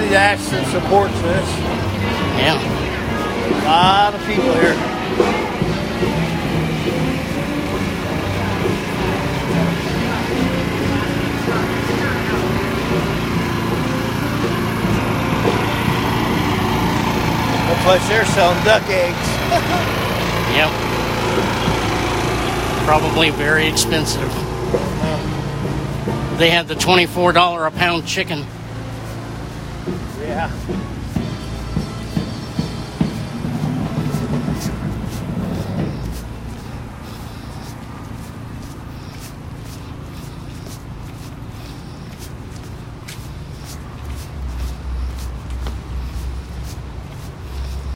everybody that actually supports this. Yeah. A lot of people here. Plus they're selling duck eggs. Yep. Probably very expensive. They had the $24 a pound chicken. Yeah.